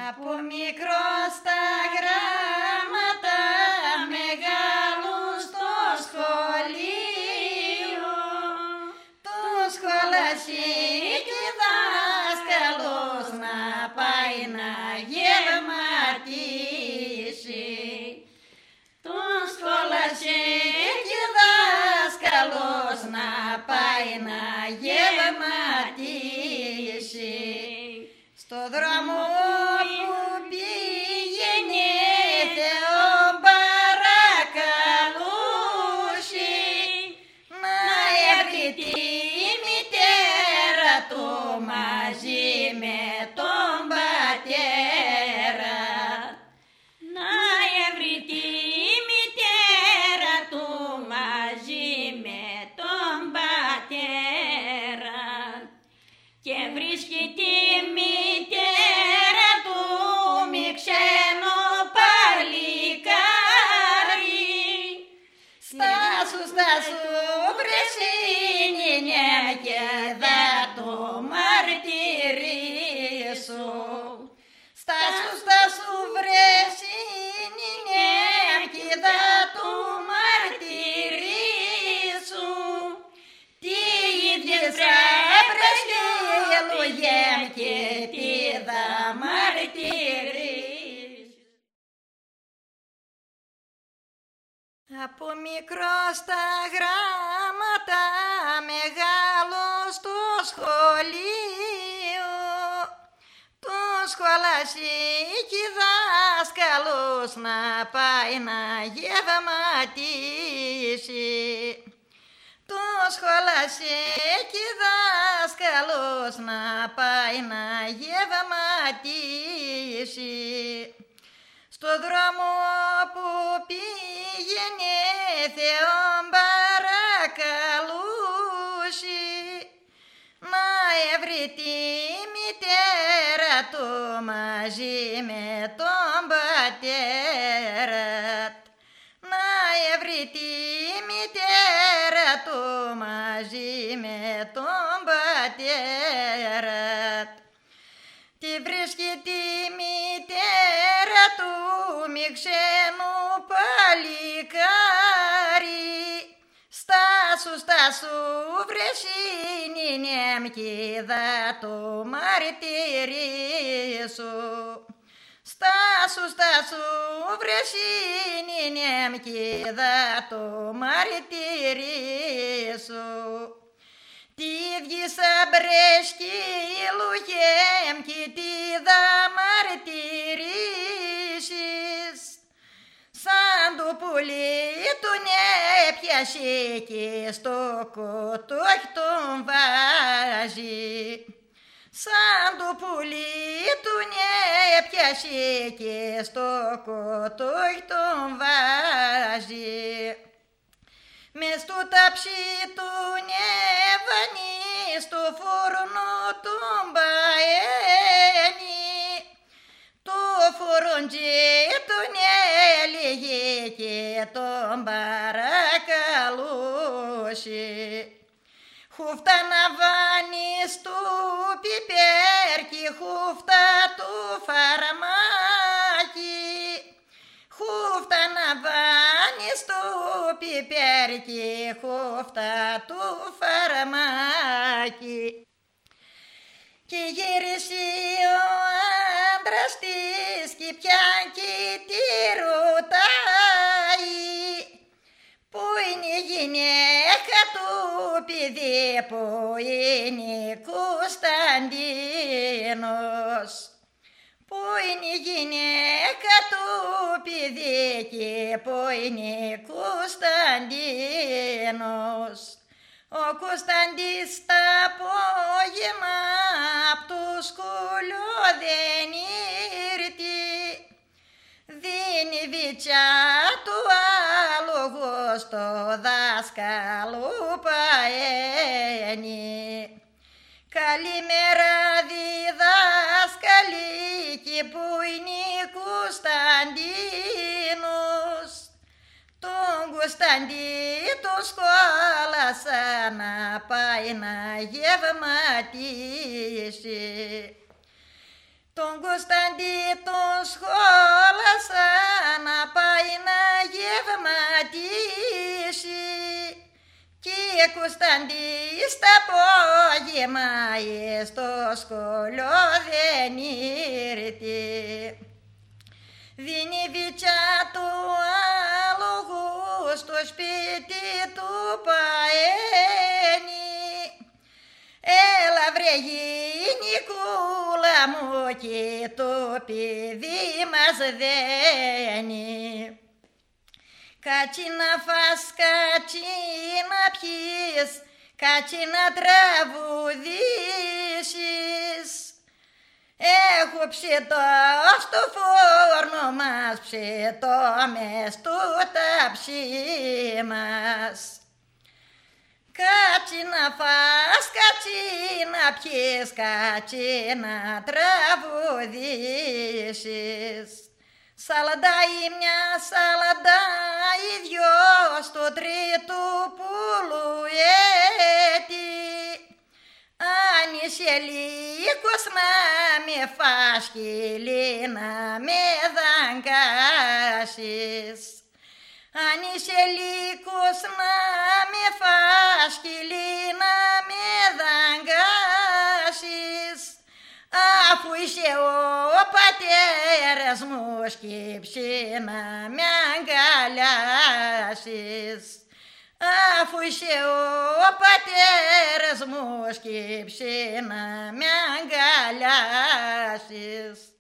Από μικρό στα γράμματα, μεγάλου στο σχολείο, το σχολασίκι δάσκαλος να πάει να γευματίσει. Το σχολασίκι δάσκαλος να πάει να γευματίσει. Στο δρόμο που πήγαινε Θεό παρακαλούσε να έβρει τη μητέρα του μαζί με τον πατέρα. Να έβρει τη μητέρα του μαζί με τον πατέρα και βρίσκει τη μητέρα του μη ξένο παλικάρι. Στάσου, στάσου βρεσίνινε και θα το μαρτυρήσω. Στάσου, στάσου βρεσίνινε και θα το μαρτυρήσω. Τι ίδιες ράπρες και λογέμ και τι θα μαρτυρήσεις. Από μικρό στα γράμματα, μεγάλο στο σχολείο, το σχολασίκι δάσκαλος να πάει να γευματίσει. Το σχολασίκι δάσκαλος να πάει να γευματίσει. Στο δρόμο που πήγαινε Θεό παρακαλούσε να έβρει τη μητέρα του μαζί με τον πατέρα. Να έβρει τη μητέρα του μαζί με τον πατέρα. Τη βρίσκει τη μητέρα του μη ξένου παλικάρι. Στάσου, στάσου βρεσίνινε κι θα το μαρτυρήσω. Στάσου, στάσου βρεσίνινε κι θα το μαρτυρήσω. Τι βγήσα μπρέσκι λουγέμ κι τι θα μαρτυρήσεις. Σαν το πουλί του έπιασε και στο κοτόχι τον βάζει. Σαν το πουλί του έπιασε και στο κοτόχι τον βάζει. Μες στο ταψί του νεβανί, στο φούρνο του μπαένι. Το φουρντζί του έλεγε και τον παρακαλούσε. Χούφτα να βάνεις του πιπέρ κι χούφτα του φαρμάκι. Χούφτα να βάνεις του πιπέρ κι χούφτα του φαρμάκι. Και γύρισε ο άντρας της κι πιάν κι τη ρωτάει. Πού είναι η γυναίκα του παιδί, που είναι Κωνσταντίνος. Πού είναι η γυναίκα του παιδί και πού είναι Κωνσταντίνος. Ο Κωνσταντής τα απόγευμα απ' το σχολείο δεν ήρθε. Δίνει βίτσια του άλογο στο δάσκαλο παένει. Καλημέρα διδάσκαλοι, που είναι Κωνσταντίνος. Τον Κωνσταντί τον σκόλασα να πάει να γευματίσει. Τον Κωνσταντί σταντί στα απόγευμα στο σχολείο δεν ήρθε. Δίνει βιτιά του άλογου στο σπίτι του παένει. Έλα βρε γυναικούλα μου και το παιδί μας δένει. Κάτσι να φας, κάτσι να πιείς, κάτσι να τραγουδήσεις. Έχω ψητό στο φόρνο μας, ψητό μες του ταψί μας. Κάτσι να φας, κάτσι να πιείς, κάτσι να τραγουδήσεις. Σαλαντάει μια, σαλαντάει δυο, στο τρίτο πουλουέτη. Αν είσαι λίγος να με φας, σκυλί, να με δαγκάσεις. Αν είσαι λίγος να με φας, σκυλί, να με δαγκάσεις. Αφού είσαι ο πατέρας μου, σκύψε να με αγκαλιάσεις. Αφού είσαι ο πατέρας μου, σκύψε να με αγκαλιάσεις.